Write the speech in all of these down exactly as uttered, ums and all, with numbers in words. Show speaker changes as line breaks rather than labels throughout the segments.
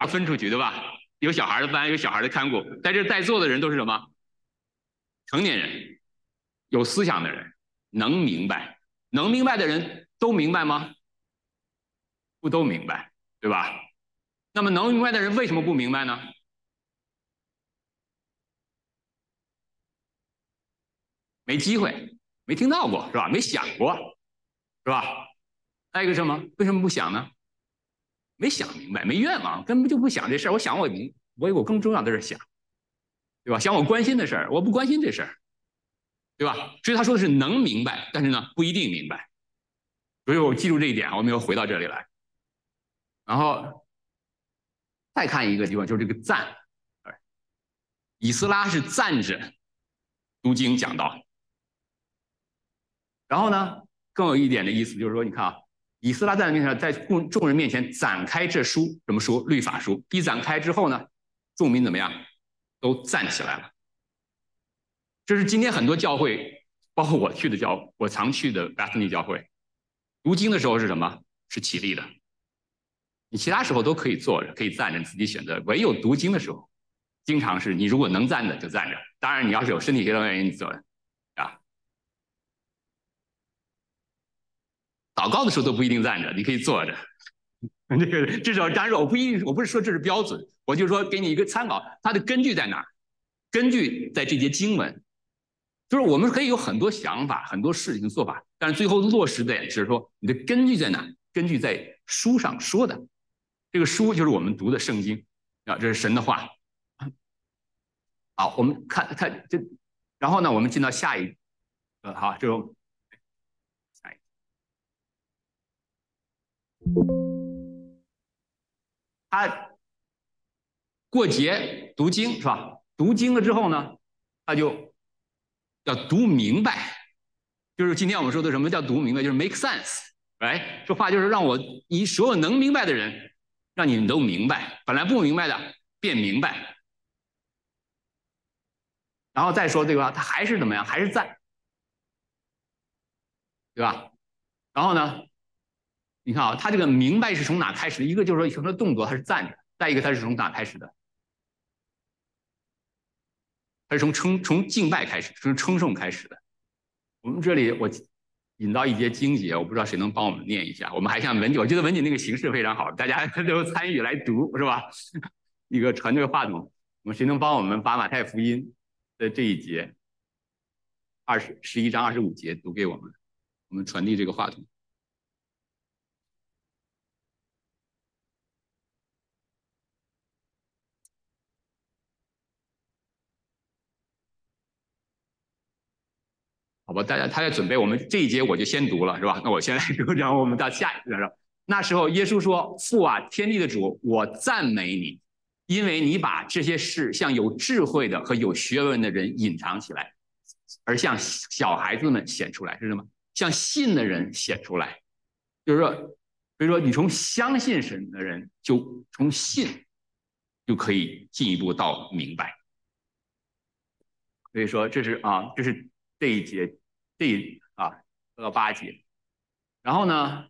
分出去，对吧？有小孩的班，有小孩的看顾，在这在座的人都是什么？成年人，有思想的人，能明白，能明白的人都明白吗？不都明白，对吧？那么能明白的人为什么不明白呢？没机会，没听到过，是吧？没想过，是吧？再一个什么？为什么不想呢？没想明白，没愿望，根本就不想这事儿。我想我我有我更重要的事想，对吧？想我关心的事儿，我不关心这事儿，对吧？所以他说的是能明白，但是呢不一定明白。所以我记住这一点，我们又回到这里来，然后再看一个地方，就是这个赞。以斯拉是赞着读经讲道，然后呢，更有一点的意思就是说，你看啊，以斯拉在面前，在众人面前展开这书，什么书？律法书。一展开之后呢，众民怎么样？都站起来了。这是今天很多教会，包括我去的教，我常去的巴斯尼教会，读经的时候是什么？是起立的。你其他时候都可以坐着，可以站着，你自己选择。唯有读经的时候，经常是你如果能站着就站着，当然你要是有身体协调原因，你坐着啊。祷告的时候都不一定站着，你可以坐着。这个至少，当然我不一定，我不是说这是标准，我就说给你一个参考，它的根据在哪？根据在这节经文，就是我们可以有很多想法、很多事情的做法，但是最后落实的是说你的根据在哪？根据在书上说的，这个书就是我们读的圣经啊，这是神的话。好，我们看看这，然后呢，我们进到下一，呃，好，这种下一，他过节读经是吧？读经了之后呢，他就要读明白，就是今天我们说的什么叫读明白，就是 make sense， 哎，这话就是让我以所有能明白的人，让你们都明白，本来不明白的变明白。然后再说这个，他还是怎么样？还是在，对吧？然后呢，你看啊，他这个明白是从哪开始的？一个就是说，从他动作他是站着，再一个他是从哪开始的？他是从称从敬拜开始，从称颂开始的。我们这里我引到一节经节，我不知道谁能帮我们念一下。我们还像文景，我觉得文景那个形式非常好，大家都参与来读，是吧？一个传这个话筒，我们谁能帮我们把马太福音的这一节二十十一章二十五节读给我们？我们传递这个话筒。好吧，大家他在准备，我们这一节我就先读了，是吧？那我先来读，然后我们到下一个。那时候耶稣说：“父啊，天地的主，我赞美你，因为你把这些事向有智慧的和有学问的人隐藏起来，而向小孩子们显出来，是什么？向信的人显出来。就是说，所以说你从相信神的人，就从信就可以进一步到明白。所以说，这是啊，这是这一节，这一啊到八节。然后呢，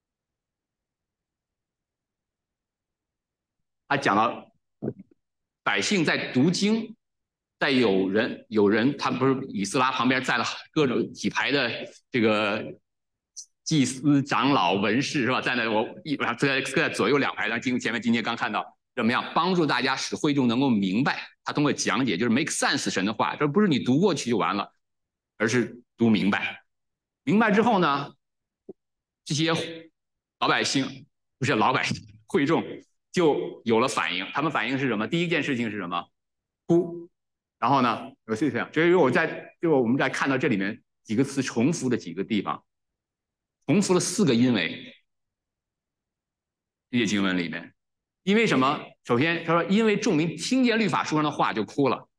他讲到百姓在读经，在有人有人，他不是以斯拉旁边站了各种几排的这个祭司、长老、文士是吧？站在我一在在左右两排，咱经前面今天刚看到怎么样帮助大家使会众能够明白，他通过讲解就是 make sense 神的话，这不是你读过去就完了，而是读明白。明白之后呢，这些老百姓不是老百姓会众就有了反应，他们反应是什么？第一件事情是什么？哭。然后呢，有是这样，所以我在就我们在看到这里面几个词重复的几个地方，重复了四个因为。这些经文里面，因为什么？首先他说，因为众民听见律法书上的话就哭了。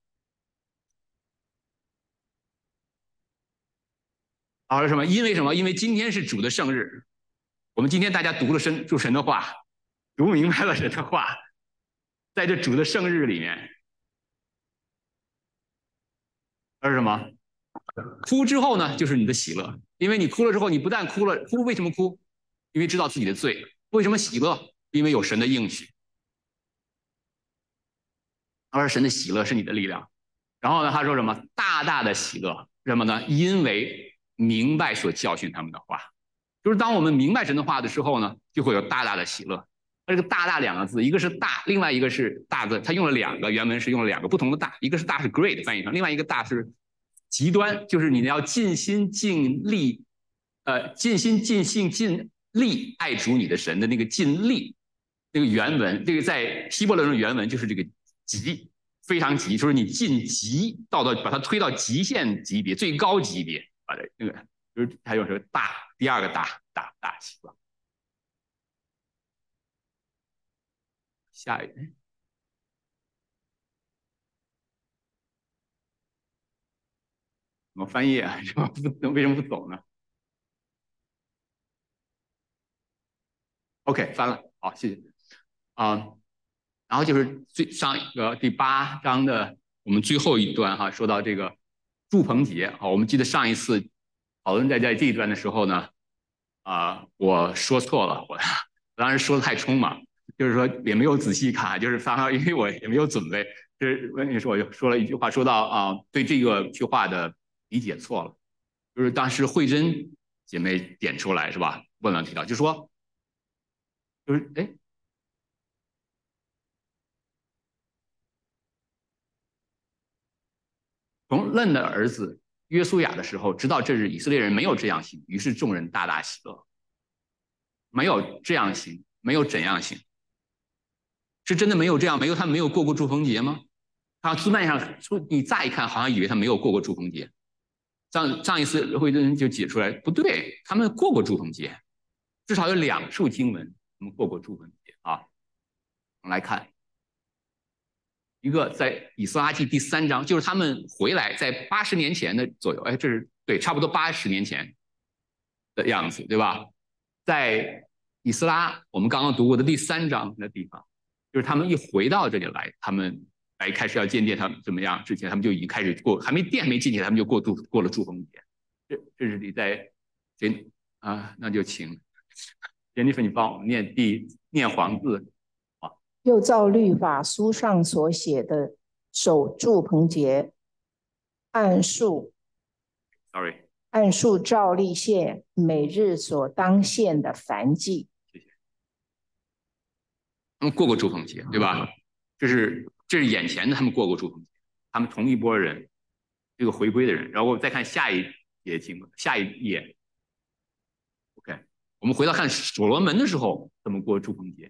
好了什么？因为什么？因为今天是主的圣日，我们今天大家读了神主神的话，读明白了神的话，在这主的圣日里面，而是什么？哭之后呢，就是你的喜乐，因为你哭了之后，你不但哭了，哭为什么哭？因为知道自己的罪。为什么喜乐？因为有神的应许。 他说神的喜乐是你的力量。然后呢，他说什么？大大的喜乐，什么呢？因为明白所教训他们的话，就是当我们明白神的话的时候呢，就会有大大的喜乐。这个大大两个字，一个是大，另外一个是大字，他用了两个，原文是用了两个不同的大，一个是大是 great 翻译成，另外一个大是极端，就是你要尽心尽力，呃，尽心尽性尽力爱主你的神的那个尽力，那个原文，这个在希伯来文原文就是这个极，非常极，就是你尽极到到把它推到极限级别、最高级别，把这那个就是还有什么大，第二个大大大喜乐。下一个怎么翻译啊？为什么不为什么不走呢？OK，翻了，好，谢谢。啊、嗯，然后就是最上一个第八章的我们最后一段哈，说到这个祝棚节啊，我们记得上一次讨论在在这一段的时候呢，啊、呃，我说错了，我当时说的太匆忙，就是说也没有仔细看，就是发现因为我也没有准备，就是问题是我就说了一句话，说到啊、呃，对这个句话的理解错了，就是当时慧珍姐妹点出来是吧？问了提到，就说就是哎。从嫩的儿子约书亚的时候，知道这日以色列人没有这样行，于是众人大大喜乐。没有这样行，没有怎样行，是真的没有这样，没有他们没有过过祝棚节吗？啊，字面上你乍一看好像以为他没有过过祝棚节。上上一次慧珍就解出来，不对，他们过过祝棚节，至少有两处经文他们过过祝棚节啊。我们来看，一个在以斯拉记第三章，就是他们回来在八十年前的左右，哎，这是对，差不多八十年前的样子，对吧？在以斯拉我们刚刚读过的第三章的地方，就是他们一回到这里来，他们来开始要建殿，他们怎么样？之前他们就已经开始过，还没殿还没进去，他们就过度过了祝棚节。这这是你在这啊，那就请 Jennifer 你帮我们念第念黄字。
又照律法书上所写的守住棚节，按数
，sorry，
按数照例献每日所当献的燔祭。
谢谢。他们过过祝棚节，对吧？这是这是眼前的，他们过过祝棚节，他们同一波人，这个回归的人。然后再看下一页经文，下一页 ，OK，我们回到看所罗门的时候，怎么过祝棚节？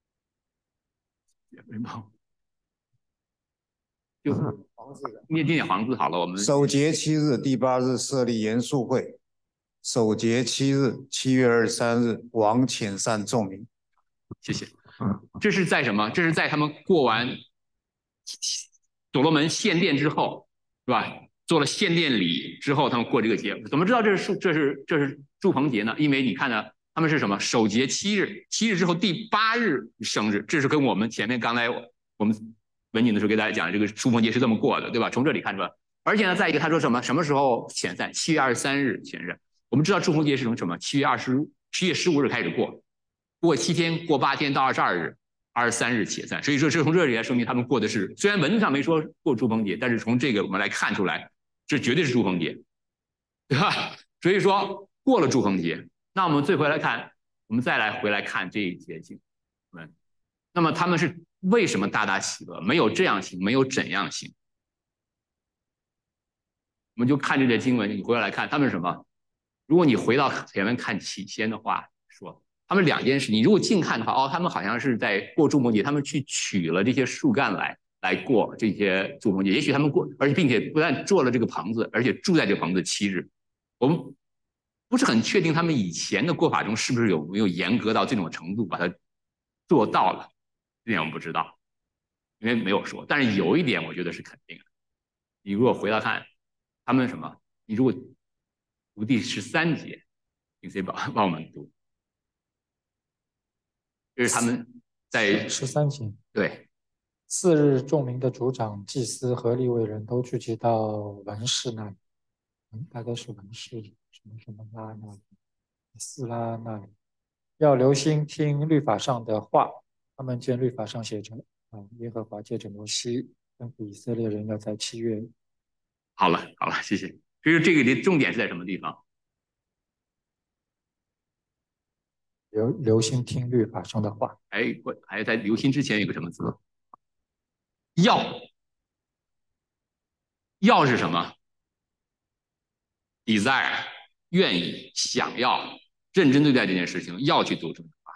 就是念念黄字好了，我们
首节七日，第八日设立严肃会。首节七日，七月二十三日，王遣散众民。
谢谢。这是在什么？这是在他们过完所罗门献殿之后，是吧？做了献殿礼之后，他们过这个节。怎么知道这是这是这是祝棚节呢？因为你看呢，他们是什么？首节七日，七日之后第八日生日，这是跟我们前面刚才我们文景的时候给大家讲，这个祝棚节是这么过的，对吧？从这里看出来。而且呢，再一个他说什么？什么时候遣散？七月二十三日遣散。我们知道祝棚节是从什么？七月二十七月十五日开始过，过七天，过八天到二十二日。二十三日解散，所以说这从这里来说明他们过的是，虽然文字上没说过祝棚节，但是从这个我们来看出来，这绝对是祝棚节，对吧？所以说过了祝棚节，那我们最回来看，我们再来回来看这一节经文，那么他们是为什么大大喜乐？没有这样行，没有怎样行？我们就看这节经文，你回来看他们什么？如果你回到前面看起先的话，说。他们两件事，你如果近看的话，哦，他们好像是在过祝棚节，他们去取了这些树干来来过这些祝棚节，也许他们过，而且并且不但做了这个棚子，而且住在这个棚子七日。我们不是很确定他们以前的过法中是不是有没有严格到这种程度把它做到了，这点我们不知道，因为没有说。但是有一点我觉得是肯定的，你如果回到看他们什么，你如果读第十三节，请谁帮帮我们读？这是他们在
十三节，
对，
次日，众民的族长、祭司和利未人都聚集到文士那里，嗯，大概是文士什么什么拉那里，斯拉那里，要留心听律法上的话。他们见律法上写着，啊，耶和华借着摩西吩咐以色列人要在七月。
好了，好了，谢谢。所以说这个的重点是在什么地方？
留留心听律法上的话。
还还在留心之前有个什么字？要。要是什么 ？desire， 愿意、想要、认真对待这件事情，要去读这句话。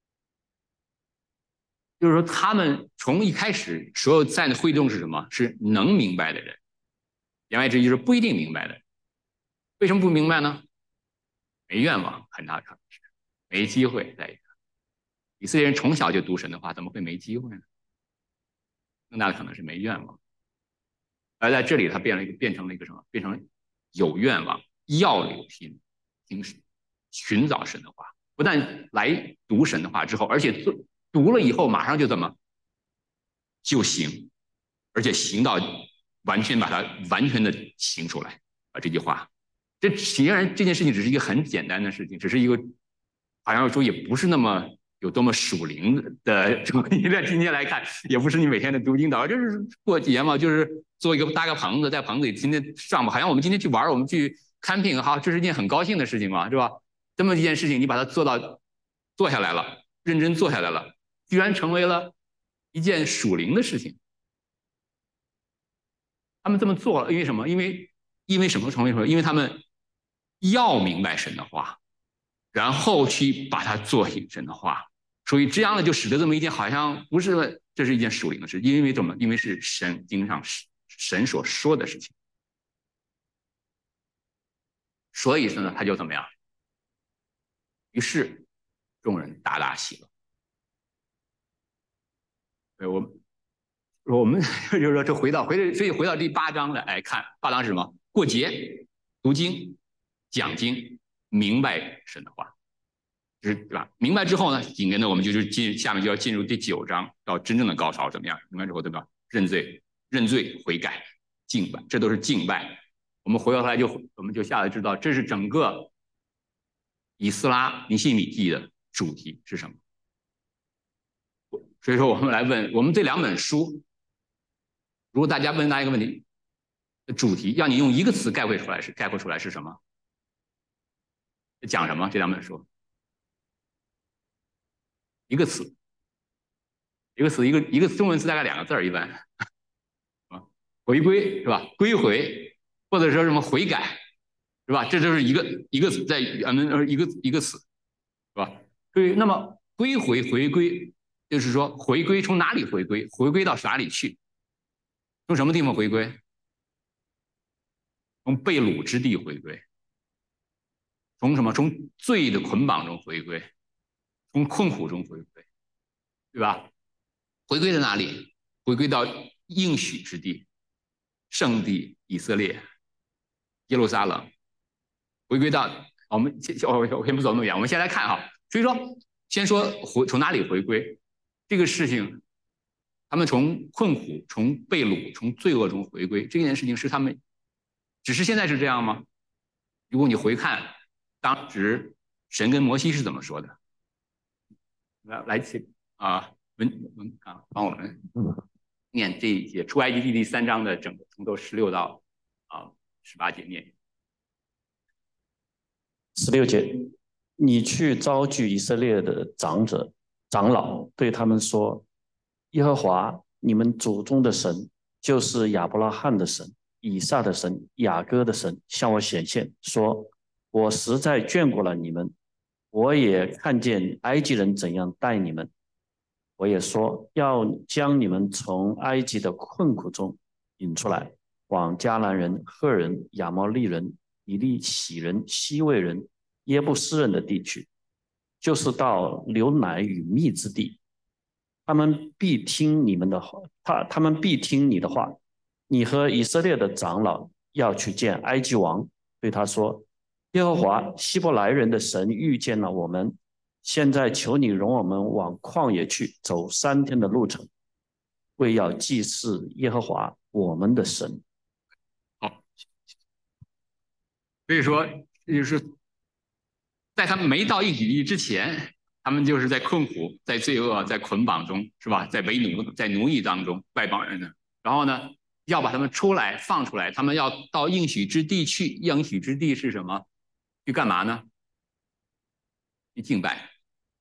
就是说，他们从一开始，所有在的会众是什么？是能明白的人。言外之意就是不一定明白的人。为什么不明白呢？没愿望，很大可能是没机会。再一个，以色列人从小就读神的话，怎么会没机会呢？更大的可能是没愿望。而在这里，它变了一个，变成了一个什么？变成有愿望，要留心听神，寻找神的话。不但来读神的话之后，而且读了以后，马上就怎么就行，而且行到完全把它完全的行出来。把这句话，这显然这件事情只是一个很简单的事情，只是一个好像说也不是那么有多么属灵的。从你在今天来看，也不是你每天的读经祷告，就是过节嘛，就是做一个搭个棚子，在棚子里今天上吧，好像我们今天去玩，我们去 camping， 好，这是一件很高兴的事情嘛，是吧？这么一件事情，你把它做到做下来了，认真做下来了，居然成为了一件属灵的事情。他们这么做了，因为什么？因为因为什么成为什么？因为他们要明白神的话，然后去把它做成神的话。所以这样呢，就使得这么一件好像不是这是一件属灵的事，因为怎么？因为是神经上神所说的事情。所以说呢，他就怎么样？于是众人大大喜乐。对，我们我们就是说，这回到回到，所以回到第八章来看，八章是什么？过节、读经、讲经，明白神的话，就是对吧？明白之后呢，紧跟着我们就是进下面就要进入第九章，到真正的高潮，怎么样？明白之后对吧？认罪、认罪、悔改、敬拜，这都是敬拜。我们回过头来就我们就下来知道，这是整个以斯拉尼希米记的主题是什么？所以说，我们来问，我们这两本书，如果大家问大家一个问题，主题让你用一个词概括出来是概括出来是什么？讲什么？这两本书，一个词，一个词，一个一个中文词大概两个字儿，一般啊，回归是吧？归回，或者说什么悔改，是吧？这就是一个一个词，在俺们一个一个词，是吧？所以，那么归回回归，就是说回归从哪里回归？回归到哪里去？从什么地方回归？从被掳之地回归，从什么？从罪的捆绑中回归，从困苦中回归，对吧？回归在哪里？回归到应许之地，圣地以色列，耶路撒冷。回归到我们先，我我先不走那么远，我们先来看哈。所以说，先说回从哪里回归这个事情，他们从困苦、从被掳、从罪恶中回归，这件事情是他们。只是现在是这样吗？如果你回看当时神跟摩西是怎么说的，来来请啊文文啊帮我们念这一节出埃及记第三章的整个从头十六到啊十八节念。
十六节，你去招聚以色列的长者、长老，对他们说：耶和华你们祖宗的神，就是亚伯拉罕的神。以撒的神，雅各的神向我显现，说：我实在眷顾了你们，我也看见埃及人怎样待你们，我也说要将你们从埃及的困苦中引出来，往迦南人、赫人、亚摩利人、以利洗人、西魏人、耶布斯人的地区，就是到流奶与蜜之地。他们必听你们的话，他他们必听你的话。你和以色列的长老要去见埃及王，对他说：耶和华希伯来人的神遇见了我们，现在求你容我们往旷野去，走三天的路程，为要祭祀耶和华我们的神。
好，所以说，就是在他们没到应许地之前，他们就是在困苦、在罪恶、在捆绑中，是吧？在为奴、在奴役当中，外邦人呢然后呢，要把他们出来放出来，他们要到应许之地去。应许之地是什么？去干嘛呢？去敬拜。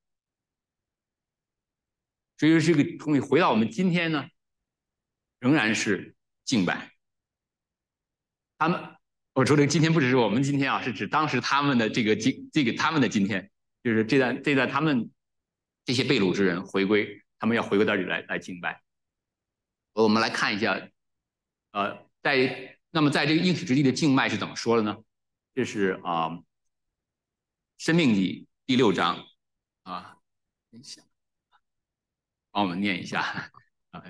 所以这个东西回到我们今天呢，仍然是敬拜。他们，我说的今天不只是我们今天啊，是指当时他们的这个今这个他们的今天，就是这段这段他们这些被掳之人回归，他们要回归到这里来来敬拜。我们来看一下，呃，在那么在这个应许之地的敬拜是怎么说的呢？这是啊，呃《申命记》第六章啊，帮我们念一下啊，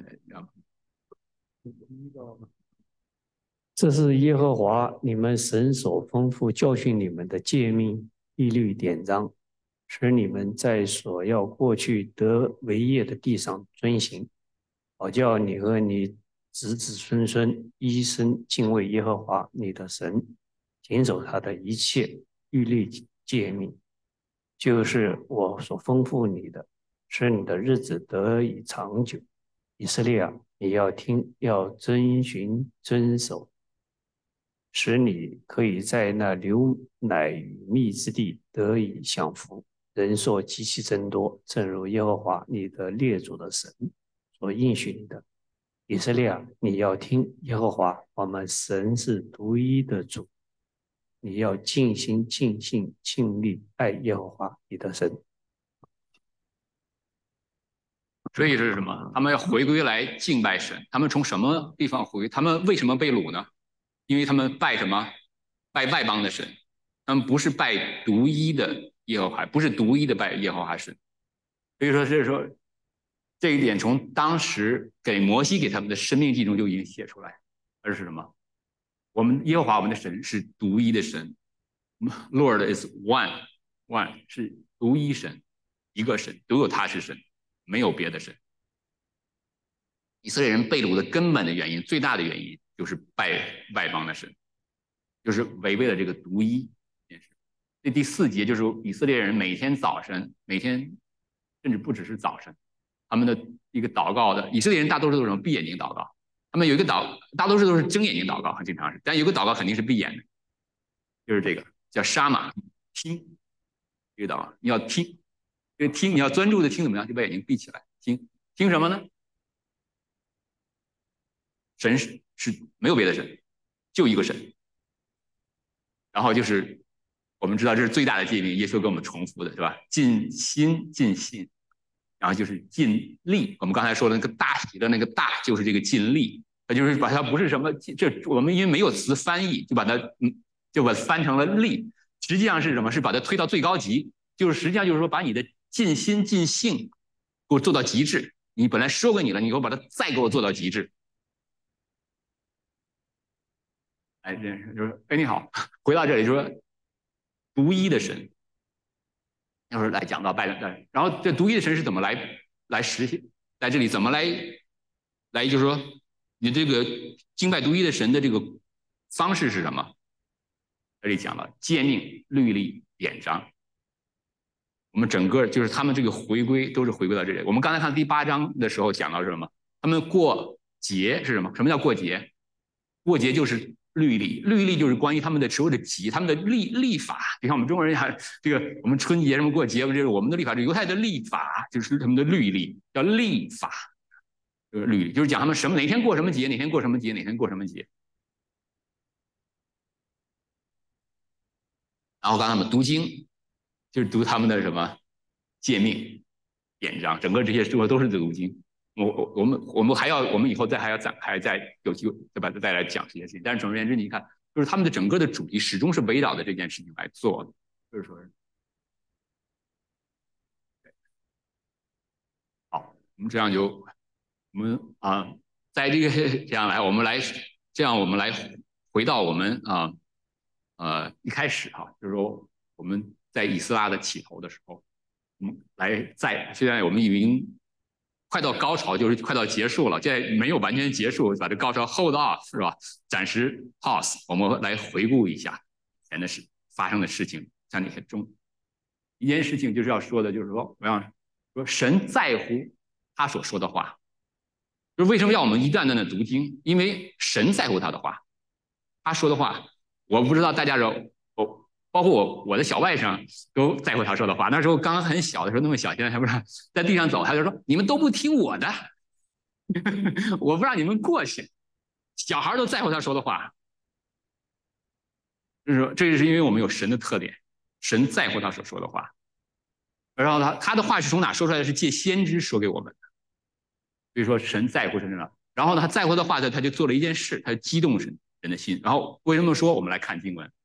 这是耶和华你们神所吩咐教训你们的诫命、律例、典章，使你们在所要过去得为业的地上遵行，好叫你和你子子孙孙一生敬畏耶和华你的神，谨守他的一切律例诫命，就是我所吩咐你的，使你的日子得以长久。以色列啊，你要听，要遵循遵守，使你可以在那流奶与蜜之地得以享福，人数极其增多，正如耶和华你的列祖的神所应许你的。以色列啊，你要听，耶和华我们神是独一的主，你要尽心尽性尽力爱耶和华你的神。
所以是什么？他们要回归来敬拜神。他们从什么地方回？他们为什么被掳呢？因为他们拜什么？拜外邦的神。他们不是拜独一的耶和华，不是独一的拜耶和华神。所以说，是说这一点从当时给摩西给他们的申命记中就已经写出来，而是什么？我们耶和华我们的神是独一的神 ，Lord is one one 是独一神，一个神，独有他是神。没有别的神。以色列人被掳的根本的原因，最大的原因就是拜外邦的神，就是违背了这个独一。这第四节就是以色列人每天早晨，每天甚至不只是早晨，他们的一个祷告的，以色列人大多数都是什么闭眼睛祷告，他们有一个祷，大多数都是睁眼睛祷告，很经常是，但有个祷告肯定是闭眼的，就是这个叫沙玛听，这个祷告你要听。这个听你要专注的听怎么样？就把眼睛闭起来听，听什么呢？神是是没有别的神，就一个神。然后就是我们知道这是最大的诫命，耶稣给我们重复的是吧？尽心尽性，然后就是尽力。我们刚才说的那个大喜的那个大，就是这个尽力。它就是把它不是什么，这我们因为没有词翻译，就把它嗯就把它翻成了力。实际上是什么？是把它推到最高级，就是实际上就是说把你的尽心尽性给我做到极致，你本来说给你了，你给我把它再给我做到极致。哎，就是哎，你好，回到这里说，独一的神，要是来讲到拜的，然后这独一的神是怎么来来实现，在这里怎么来来就是说，你这个敬拜独一的神的这个方式是什么？这里讲了诫命、律例、典章。我们整个就是他们这个回归都是回归到这里。我们刚才看第八章的时候讲到什么？他们过节是什么？什么叫过节？过节就是律例，律例就是关于他们的所有的节，他们的立立法。你看我们中国人还这个，我们春节什么过节，这是我们的立法，是犹太的立法，就是他们的律例，叫立法。就是律例，就是讲他们什么哪天过什么节，哪天过什么节，哪天过什么节。然后刚才我们读经。就是读他们的什么诫命、典章，整个这些书都是读经。我我我们我们还要，我们以后再还要展开，再有机会再把它再来讲这件事情。但是总而言之，你看，就是他们的整个的主题始终是围绕着这件事情来做的，就是说，好，我们这样就我们啊，在这个这样来，我们来这样我们来回到我们啊呃一开始哈、啊，就是说我们。在以斯拉的起头的时候，嗯，来在现在我们已经快到高潮，就是快到结束了，现在没有完全结束，把这高潮 hold off 是吧？暂时 pause， 我们来回顾一下以前的事发生的事情，像那些中一件事情就是要说的，就是说我要说神在乎他所说的话， 就是为什么要我们一段段的读经？因为神在乎他的话，他说的话，我不知道大家有我，包括我我的小外甥都在乎他说的话。那时候刚刚很小的时候，那么小，现在还不让在地上走，他就说你们都不听我的，我不让你们过去。小孩都在乎他说的话，就是说这是因为我们有神的特点，神在乎他所说的话。然后他他的话是从哪说出来的？是借先知说给我们的。所以说神在乎神了。然后呢，他在乎的话呢，他就做了一件事，他就激动神人的心。然后为什么说我们来看经文？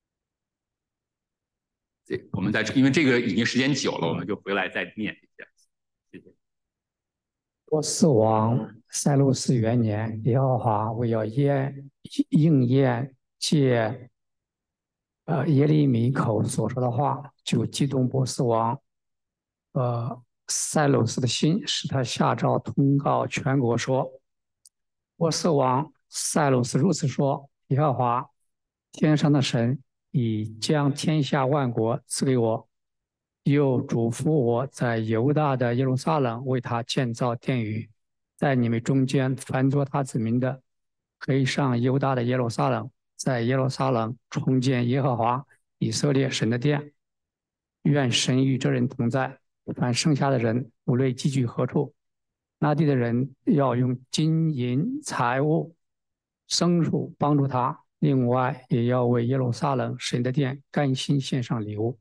这我们在因为这个已经时间久了，我们就回来再念一下。谢谢。
波斯王塞鲁士元年，耶和华为要验应验借呃耶利米口所说的话，就激动波斯王呃塞鲁士的心，使他下诏通告全国说：波斯王塞鲁士如此说，耶和华天上的神已将天下万国赐给我，又嘱咐我在犹大的耶路撒冷为他建造殿宇，在你们中间凡作他子民的，可以上犹大的耶路撒冷，在耶路撒冷重建耶和华以色列神的殿。愿神与这人同在，凡剩下的人，无论寄居何处，那地的人要用金银财物、牲畜帮助他。另外，也要为耶路撒冷神的殿甘心献上礼物。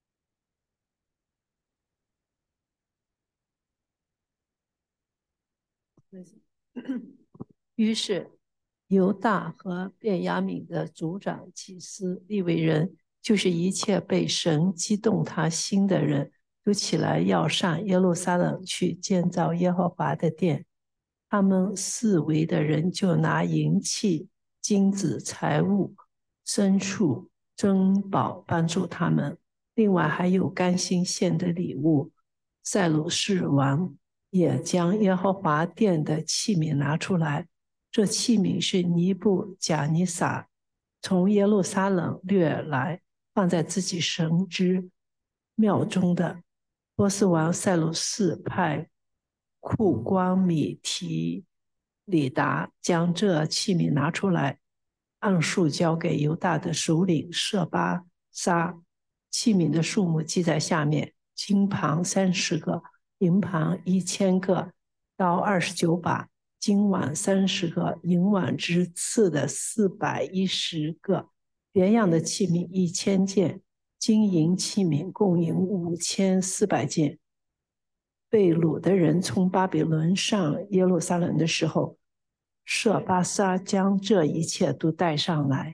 于是，犹大和便雅悯的族长、祭司、利未人，就是一切被神激动他心的人，都起来要上耶路撒冷去建造耶和华的殿。他们四围的人就拿银器、金子、财物、牲畜、珍宝帮助他们，另外还有甘心献的礼物。塞鲁士王也将耶和华殿的器皿拿出来，这器皿是尼布甲尼撒从耶路撒冷掠来，放在自己神之庙中的。波斯王塞鲁士派库光米提里达将这器皿拿出来，按数交给犹大的首领舍巴沙。器皿的数目记在下面：金盘三十个，银盘一千个，刀二十九把，金碗三十个，银碗之次的四百一十个，原样的器皿一千件，金银器皿共银五千四百件。被掳的人从巴比伦上耶路撒冷的时候，舍巴撒将这一切都带上来。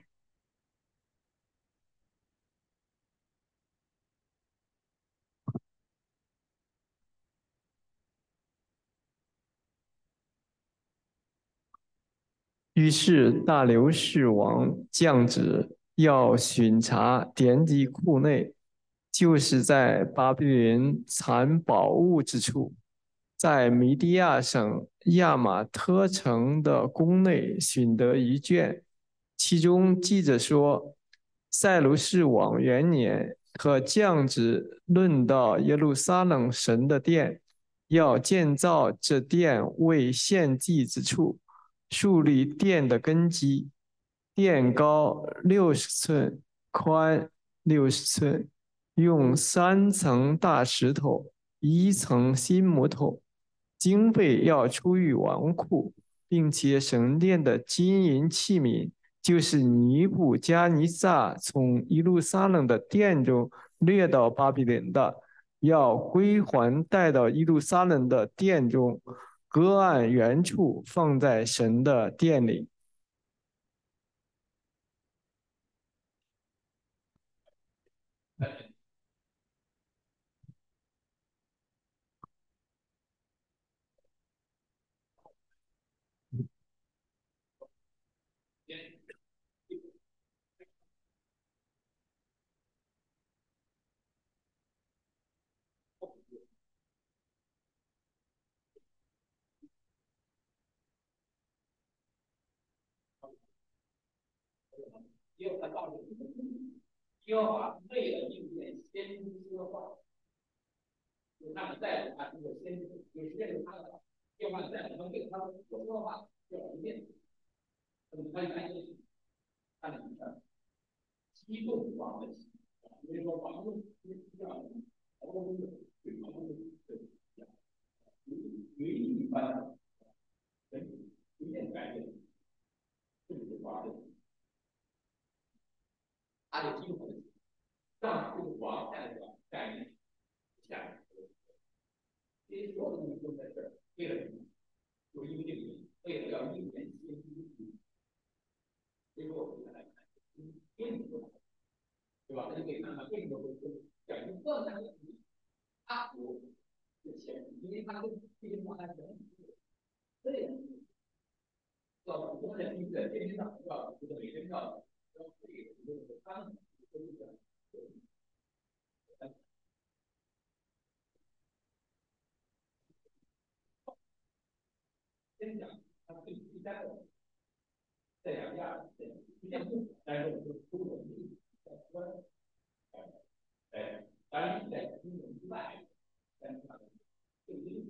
于是大流士王降旨，要巡查典籍库内，就是在巴比伦藏宝物之处，在米底亚省亚玛特城的宫内寻得一卷，其中记着说，塞鲁士王元年和降旨论到耶路撒冷神的殿，要建造这殿为献祭之处。树立殿的根基，殿高六十寸，宽六十寸，用三层大石头，一层新木头。经费要出于王库，并且神殿的金银器皿，就是尼布加尼撒从耶路撒冷的殿中掠到巴比伦的，要归还带到耶路撒冷的殿中。各按原处放在神的殿里。
耶和华告诉你们，耶和华为了应验先知说的话，就他们在乎他，如果先知有时间就他的话， 要不然在我们给他我说的话要不变，那么他一般就是看你的机构网的，所以说网络这样的，网络的对网络的有一般的人有点概念，这就是网的，它的机构让这个网下的概念下来，这些所有的东西都在这儿，为了什么？就因为这个，为了要应验先知，结果我们来看，并不对吧？那就可以看看为什么会讲一个那个它我之前，因为它跟这些话它是这样，要我们一个天天上要这个每天要要这个这个他们都是这样。先讲它最第三个，这两第二，第三步，但是我们中国人在说，哎，当然在中国之外，但是它对应。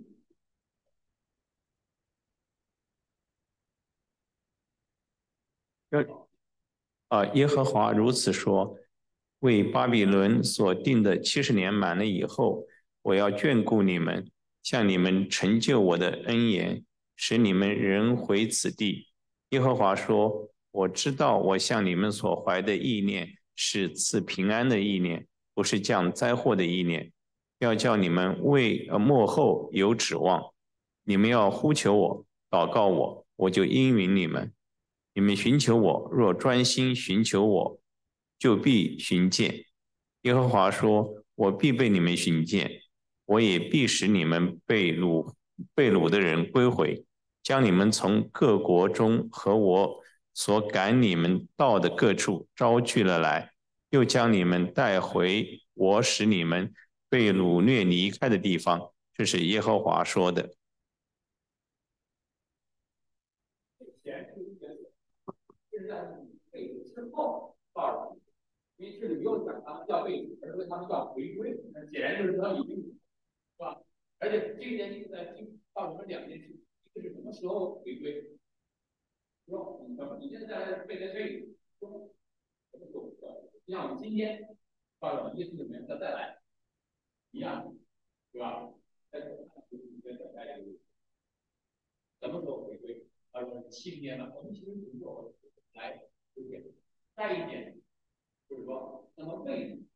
啊，耶和华如此说：为巴比伦所定的七十年满了以后，我要眷顾你们，向你们成就我的恩言，使你们人回此地。耶和华说：我知道我向你们所怀的意念是赐平安的意念，不是降灾祸的意念，要叫你们为呃末后有指望。你们要呼求我，祷告我，我就应允你们。你们寻求我，若专心寻求我，就必寻见。耶和华说：我必被你们寻见，我也必使你们被掳被掳的人归回，将你们从各国中和我所赶你们到的各处招聚了来，又将你们带回我使你们被掳掠离开的地方。这是耶和华说的。
是在被掳之后告诉你，因为这里没有讲他们要被掳，而是他们要回归，那显然就是他已经，是吧？而且这件事情呢，告诉我们两件事，一个是什么时候回归，说你你现在被人被掳，说怎么走的？像我们今天告诉我们耶稣怎么样再再来一样，对吧？但是跟大家什么时候回归？他说七十年了，我们其实不做来有点再一点，就是说，那么为什么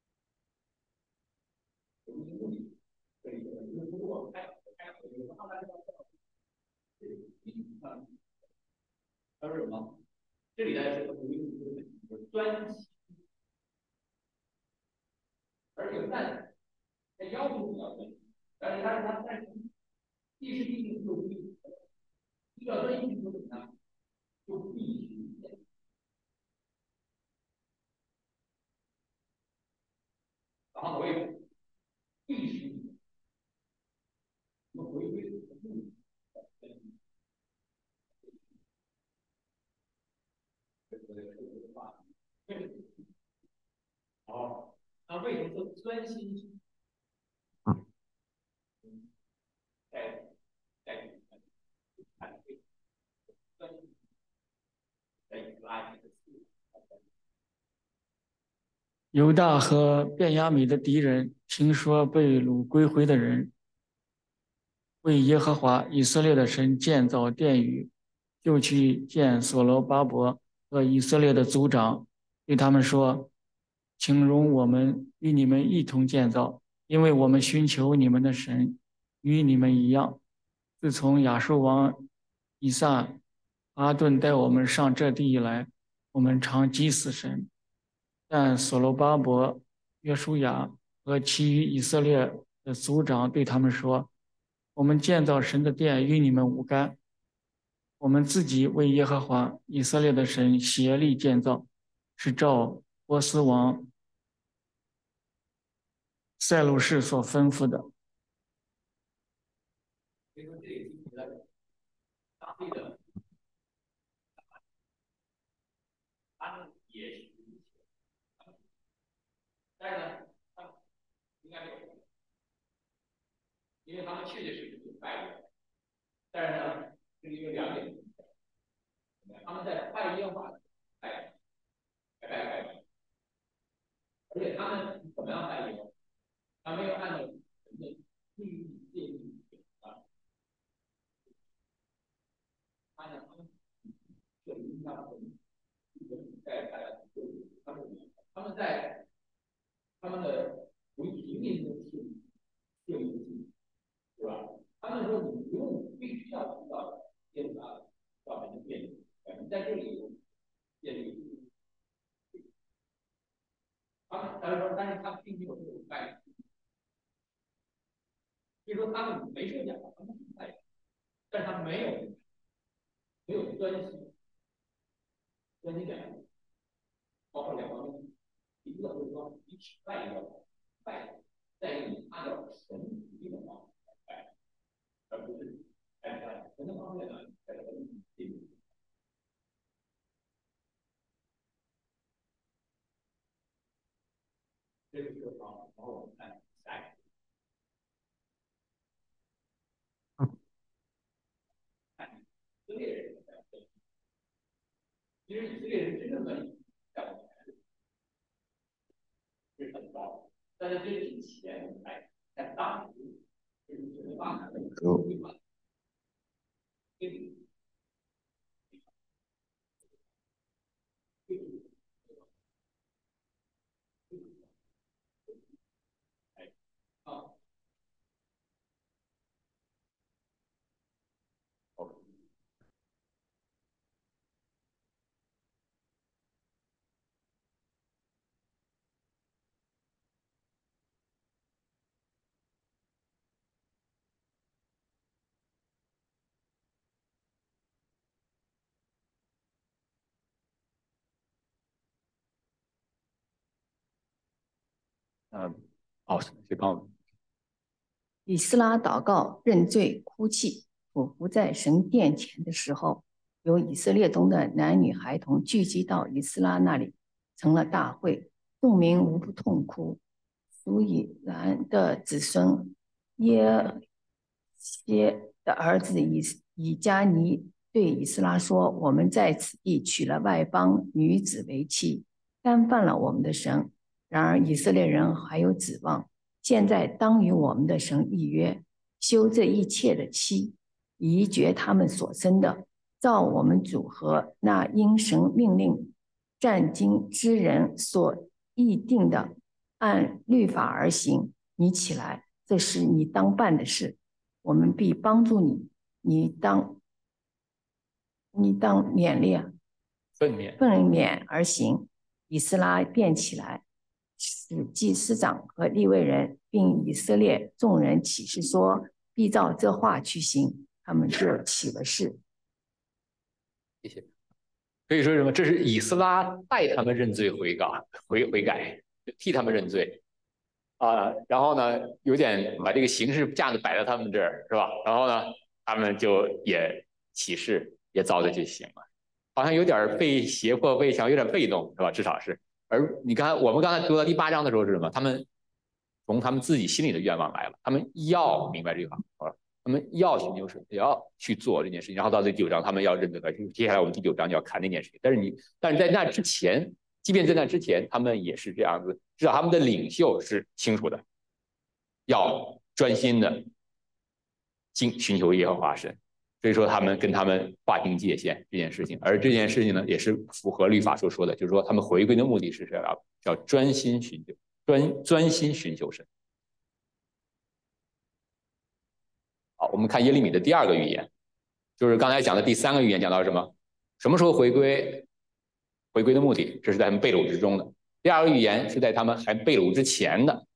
我们的目的？这里就是通过开开口就是慢慢的，这个啊，他说什么？这里来说，有一个就是专心，而且但他要求你要专心，但是他他但是第十一定就必一个专心就怎么样？就必须。然后我也必须我们回归的目的。好，那为什么说专心？在在在专心在拉一个字。
犹大和便雅悯的敌人听说被掳归回的人为耶和华以色列的神建造殿宇，就去见所罗巴伯和以色列的族长，对他们说：请容我们与你们一同建造，因为我们寻求你们的神，与你们一样。自从亚述王以撒阿顿带我们上这地以来，我们常祭祀神。但所罗巴伯、约书亚和其余以色列的族长对他们说：我们建造神的殿与你们无干，我们自己为耶和华以色列的神协力建造，是照波斯王塞鲁士所吩咐的。
所以说这里提了当地的，他们也是，但是呢，他们应该没有，因为他们确确实实就败了。 但是呢，这里有两点，他们在拜耶和华拜拜拜拜，而且他们怎么样拜耶和华？他没有按照人的律例建议啊，按照他们这影响我们在大家他们他们在他们的为平民的信信信，对吧？他们说你不用必须要知道耶和华造成的变异，你在这里建立。他们他说，但是他们并没有这种拜，所以说他们没说讲他们是拜，但是他们没有没有专心专心讲，包括两方面，一个就是说你只拜一个拜，在于你按照神旨意的方式来拜，而不是按照神的方面呢在神里面。这是一个方法，然后我们看下一个。以色列人其实以色列人真正的在我们看是很高的，但在这之前，哎，在当时就是没办法的一个规划。这个
嗯，哦，谁帮我？
以斯拉祷告、认罪、哭泣、俯伏在神殿前的时候，有以色列中的男女孩童聚集到以斯拉那里，成了大会，众民无不痛哭。属以兰的子孙耶歇的儿子以以加尼对以斯拉说：“我们在此地娶了外邦女子为妻，干犯了我们的神。然而以色列人还有指望。现在当与我们的神立约，休这一切的妻，移绝他们所生的，照我们主和那因神命令战经之人所议定的，按律法而行。你起来，这是你当办的事，我们必帮助你。你当你当勉励
奋勉
奋勉而行。”以斯拉便起来，使祭司长和利未人，并以色列众人起誓说：“必照这话去行。”他们就起了誓。
谢谢。可以说什么？这是以斯拉带他们认罪悔改，悔悔改，替他们认罪啊、呃。然后呢，有点把这个形式架子摆在他们这儿，是吧？然后呢，他们就也起誓，也照着去行了。好像有点被胁迫、被强，有点被动，是吧？至少是。而你刚才我们刚才读到第八章的时候是什么？他们从他们自己心里的愿望来了，他们要明白这个，他们要寻求神，也要去做这件事情。然后到第九章，他们要认罪悔改。接下来我们第九章就要看那件事情。但是你，但是在那之前，即便在那之前，他们也是这样子，至少他们的领袖是清楚的，要专心的经寻求耶和华神。所以说他们跟他们划清界限这件事情，而这件事情呢，也是符合律法所说的，就是说他们回归的目的是什么？叫专心寻求，专专心寻求神。好，我们看耶利米的第二个预言，就是刚才讲的第三个预言，讲到什么？什么时候回归？回归的目的，这是在他们被掳之中的。第二个预言是在他们还被掳之前的。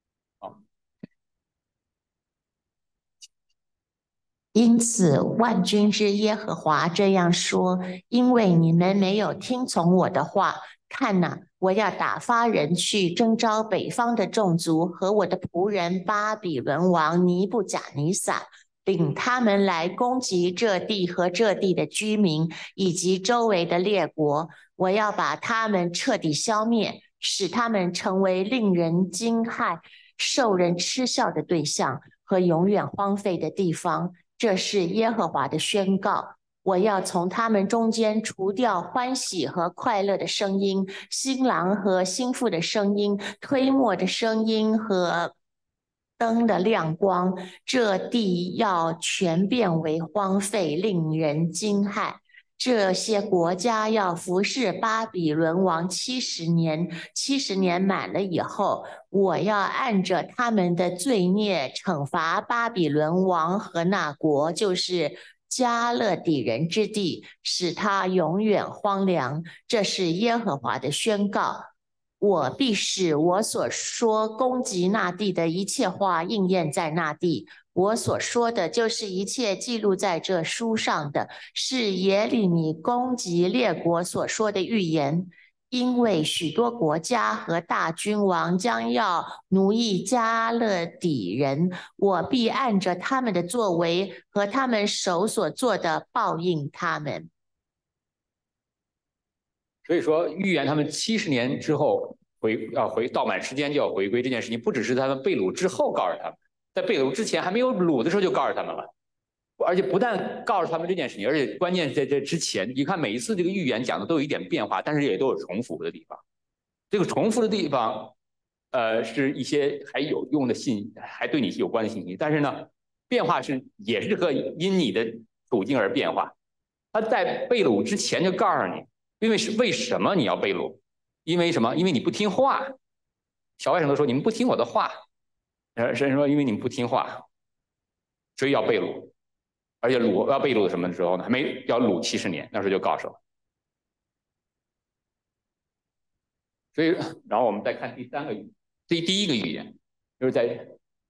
因此，万军之耶和华这样说：因为你们没有听从我的话，看哪，我要打发人去征召北方的众族和我的仆人巴比伦王尼布甲尼撒，领他们来攻击这地和这地的居民以及周围的列国。我要把他们彻底消灭，使他们成为令人惊骇、受人嗤笑的对象和永远荒废的地方。 这是耶和华的宣告。我要从他们中间除掉欢喜和快乐的声音，新郎和新妇的声音，推磨的声音和灯的亮光。这地要全变为荒废，令人惊骇。这些国家要服侍巴比伦王七十年，七十年满了以后，我要按着他们的罪孽惩罚巴比伦王和那国，就是加勒底人之地，使他永远荒凉。这是耶和华的宣告。我必使我所说攻击那地的一切话应验在那地。我所说的就是一切记录在这书上的，是耶利米攻击列国所说的预言。因为许多国家和大君王将要奴役加勒底人，我必按着他们的作为和他们手所做的报应他们。
所以说，预言他们七十年之后回要回到满时间就要回归这件事情，不只是他们被掳之后告诉他们，在被掳之前还没有掳的时候就告诉他们了，而且不但告诉他们这件事情，而且关键是在这之前，你看每一次这个预言讲的都有一点变化，但是也都有重复的地方。这个重复的地方，呃，是一些还有用的信，还对你有关的信息，但是呢，变化是也是和因你的处境而变化。他在被掳之前就告诉你。因为是为什么你要被掳？因为什么？因为你不听话。小外甥都说你们不听我的话，呃，神说因为你们不听话，所以要被掳。而且掳要被掳的什么时候呢？还没要掳七十年，那时候就告诉了。所以，然后我们再看第三个语，第第一个语言，就是在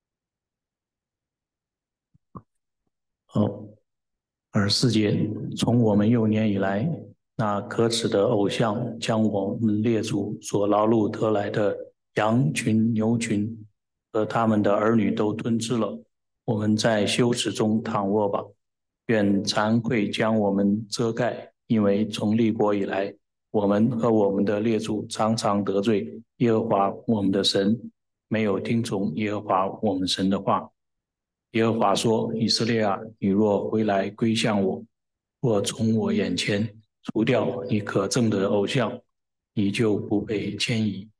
好，二十四节，从我们幼年以来。那可耻的偶像将我们列祖所劳碌得来的羊群、牛群和他们的儿女都吞吃了。我们在羞耻中躺卧吧，愿惭愧将我们遮盖，因为从立国以来，我们和我们的列祖常常得罪耶和华我们的神，没有听从耶和华我们神的话。耶和华说：以色列啊，你若回来归向我，或从我眼前除掉你可憎的偶像，你就不被迁移。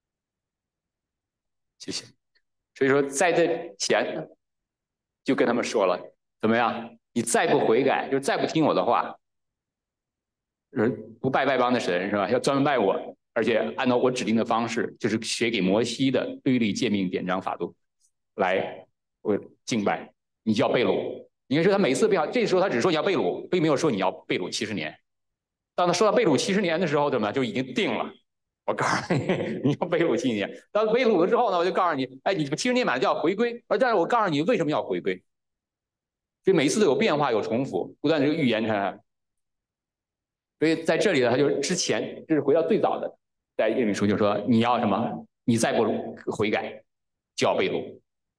谢谢。所以说，在这前就跟他们说了，怎么样？你再不悔改，就再不听我的话，不拜外邦的神是吧？要专门拜我，而且按照我指定的方式，就是写给摩西的律例、诫命、典章、法度来我敬拜，你就要被掳。你看说他每次被掳，这时候他只说你要被掳，并没有说你要被掳七十年。当他说到被掳七十年的时候，怎么就已经定了？我告诉你，你要被掳七十年。当被掳了之后呢，我就告诉你，哎，你七十年满了就要回归。而但是我告诉你为什么要回归。所以每一次都有变化，有重复，不断的这个预言它。所以在这里呢，他就是之前，这是回到最早的，在耶利米书就说你要什么？你再不悔改，就要被掳。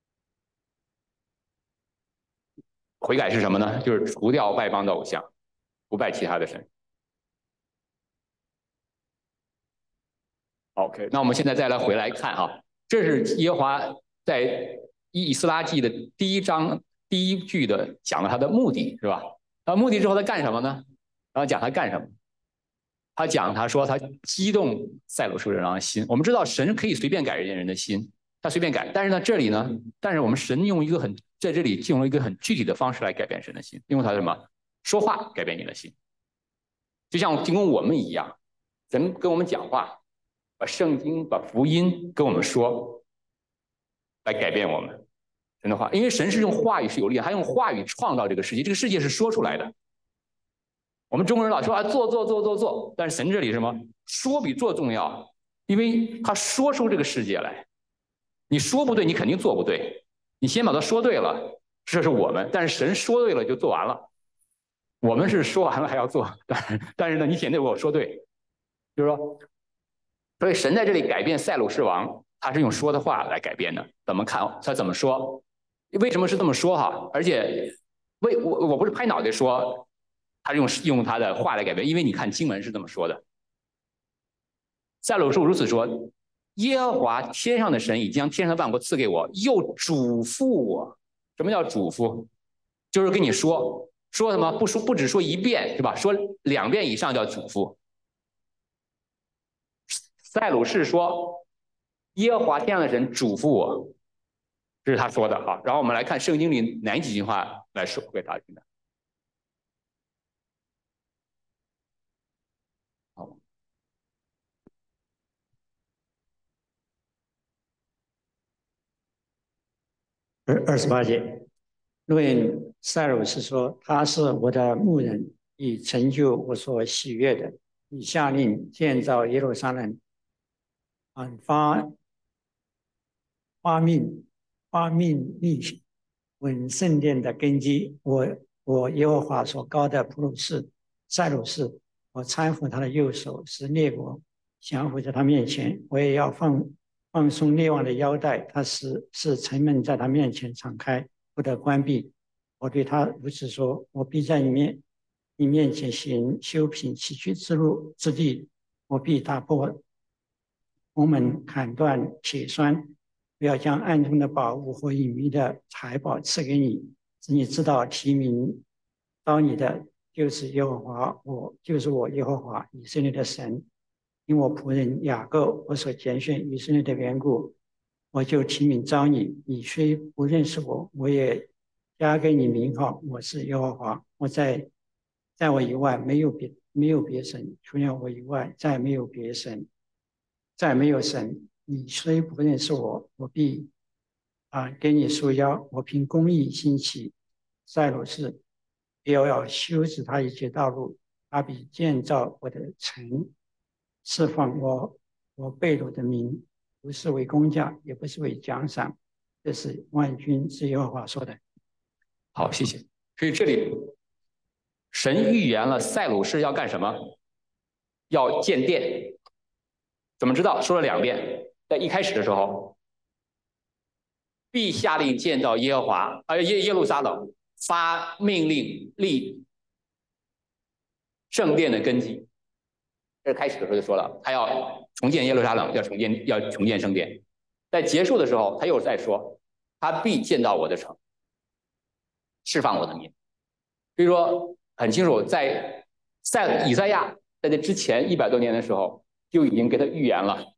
悔改是什么呢？就是除掉外邦的偶像，不拜其他的神。OK， 那我们现在再来回来看哈，这是耶和华在以斯拉记的第一章第一句的讲了他的目的，是吧？那目的之后他干什么呢？然后讲他干什么？他讲他说他激动塞鲁士人的心。我们知道神可以随便改人人的心，他随便改，但是呢这里呢，但是我们神用一个很在这里用了一个很具体的方式来改变神的心，用他什么？说话改变你的心，就像就跟我们一样，神跟我们讲话。把圣经、把福音跟我们说，来改变我们神的话，因为神是用话语是有力量，他用话语创造这个世界，这个世界是说出来的。我们中国人老说啊，做做做做做，但是神这里什么？说比做重要，因为他说出这个世界来。你说不对，你肯定做不对。你先把它说对了，这是我们，但是神说对了就做完了。我们是说完了还要做，但是但是呢，你先得给我说对，就是说。所以神在这里改变塞鲁士王，他是用说的话来改变的。怎么看？他怎么说？为什么是这么说哈？而且为我我不是拍脑袋说，他用用他的话来改变，因为你看经文是这么说的。塞鲁士如此说：耶和华天上的神已将天上的万国赐给我，又嘱咐我。什么叫嘱咐？ 就是跟你说说什么不说不只说一遍是吧？说两遍以上叫嘱咐。塞鲁士说：“耶和华天上的神嘱咐我。”这是他说的哈。然后我们来看圣经里哪几句话来说给大家听的。好，
二二十八节，论塞鲁士说：“他是我的牧人，以成就我所喜悦的。你下令建造耶路撒冷，啊，发发命发命令稳圣殿的根基。我我耶和华所高的普鲁士塞鲁士，我搀扶他的右手，使列国降服在他面前。我也要放放松列王的腰带，他使使城门在他面前敞开，不得关闭。我对他如此说：我必在你面你面前行修平崎岖之路之地，我必打破红门，砍断铁栓。不要将暗中的宝物或隐秘的财宝赐给你，使你知道提名招你的就是耶和华，我就是我耶和华以色列的神。因我仆人雅各我所拣选以色列的缘故，我就提名招你。你虽不认识我，我也加给你名号，我是耶和华。我在在我以外没有别没有别神，除了我以外再没有别神，再没有神。你虽不认识我，我必啊给你束腰。我凭公义兴起塞鲁士，也要修治他一切道路。他必建造我的城，释放我我被掳的民，不是为工价，也不是为奖赏。这是万军之耶和华说的。
好，谢谢。所以这里神预言了塞鲁士要干什么？要建殿。怎么知道？说了两遍。在一开始的时候，必下令建造耶和华，呃耶耶路撒冷，发命令立圣殿的根基。这是开始的时候就说了，他要重建耶路撒冷，要重建要重建圣殿。在结束的时候，他又在说，他必建造我的城，释放我的民。所以说很清楚，在在以赛亚在这之前一百多年的时候，就已经给他预言了。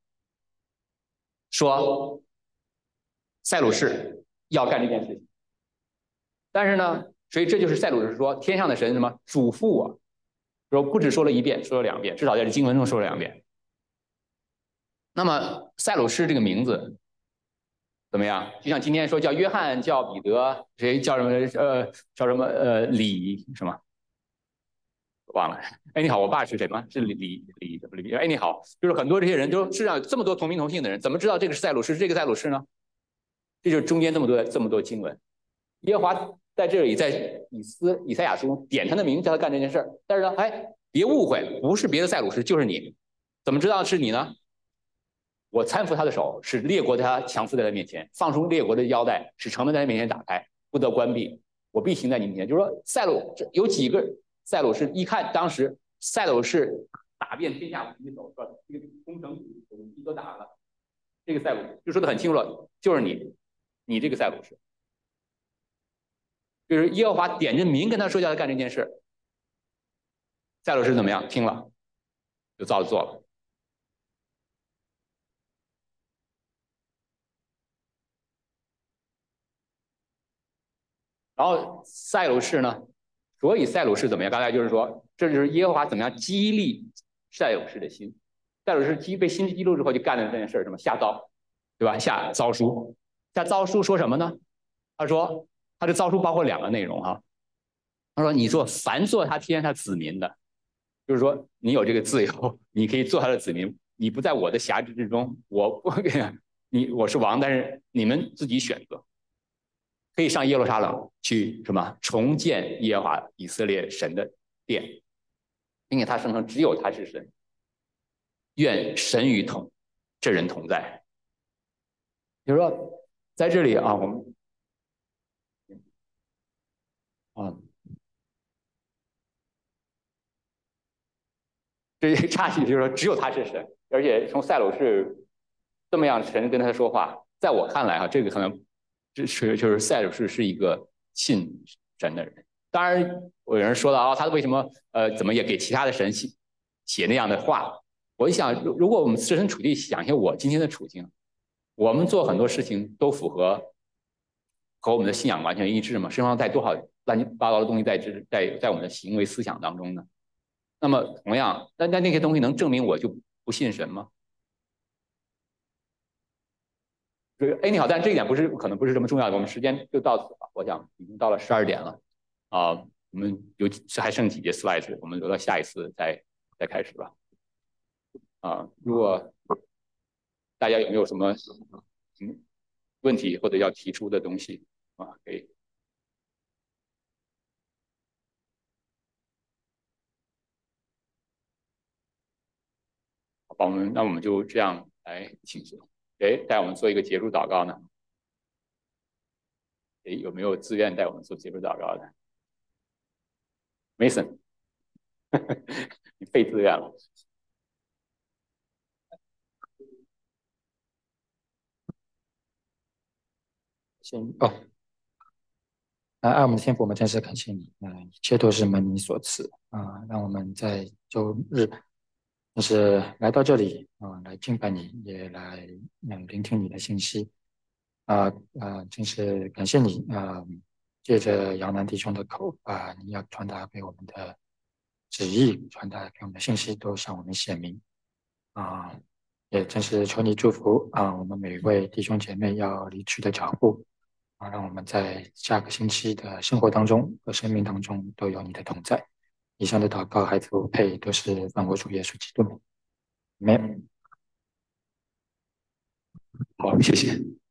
说塞鲁士要干这件事情，但是呢，所以这就是塞鲁士说天上的神什么嘱咐我，说不止说了一遍，说了两遍，至少在这经文中说了两遍。那么塞鲁士这个名字怎么样？就像今天说叫约翰，叫彼得，谁叫什么呃叫什么呃李什么？忘了。哎，你好，我爸是谁吗？是李李李什么李？哎，你好，就是很多这些人都世上有这么多同名同姓的人，怎么知道这个是塞鲁士，是这个塞鲁士呢？这就是中间这么多这么多经文。耶和华在这里在以斯以赛亚书中点他的名，叫他干这件事儿。但是呢，哎，别误会，不是别的塞鲁士，就是你。怎么知道是你呢？我搀扶他的手，使列国在他强扶在他面前，放出列国的腰带，使城门在他面前打开，不得关闭。我必行在你面前。就是说，塞鲁有几个塞鲁士？一看当时塞鲁士打遍天下无敌手，说这个攻城武器都打了，这个塞鲁士就说的很清楚了，就是你，你这个塞鲁士。就是耶和华点着名跟他说，叫他干这件事。塞鲁士怎么样？听了，就照着做了。然后塞鲁士呢，所以塞鲁士怎么样？刚才就是说，这就是耶和华怎么样激励塞鲁士的心。塞鲁士激被心激怒之后，就干了这件事，什么下诏，对吧？下诏书，下诏书说什么呢？他说，他的诏书包括两个内容哈。他说，你说凡做他天他子民的，就是说你有这个自由，你可以做他的子民，你不在我的辖制之中，我不你我是王，但是你们自己选择。可以上耶路撒冷去什么重建耶和华以色列神的殿，并且他声称只有他是神，愿神与同这人同在。就是说，在这里啊，我们啊，这一插曲就是说，只有他是神，而且从塞鲁士这么样神跟他说话，在我看来啊，这个可能。这是就是塞鲁士是一个信
神的人。当然，有人说了啊、哦，他为什么呃怎么也给其他的神写写那样的话？我一想，如果我们设身处地想一下我今天的处境，我们做很多事情都符合和我们的信仰完全一致吗？身上带多少乱七八糟的东西在在在我们的行为思想当中呢？那么同样，但但那些东西能证明我就不信神吗？哎，你好，但这一点不是可能不是这么重要的。我们时间就到此吧，我想已经到了十二点了啊、呃，我们有还剩几节 slides， 我们留到下一次再再开始吧。啊、呃，如果大家有没有什么问题或者要提出的东西啊，可以。好吧，我们那我们就这样来请示。谁带我们做一个结束祷告呢？谁有没有自愿带我们做结束祷告的 ？Mason， 你被自愿了。
先哦，啊，爱我们的天父，我们真是感谢你，啊、呃，一切都是蒙你所赐啊、呃，让我们在周日，就是来到这里啊、呃，来敬拜你，也来嗯、呃、聆听你的信息啊啊、呃呃，真是感谢你啊、呃，借着杨楠弟兄的口啊、呃，你要传达给我们的旨意，传达给我们的信息，都向我们显明啊、呃，也真是求你祝福啊、呃，我们每一位弟兄姐妹要离去的脚步。啊，让我们在下个星期的生活当中和生命当中都有你的同在。以上的祷告，孩子不配，都是奉我主耶稣基督名。Amen。
好，谢谢。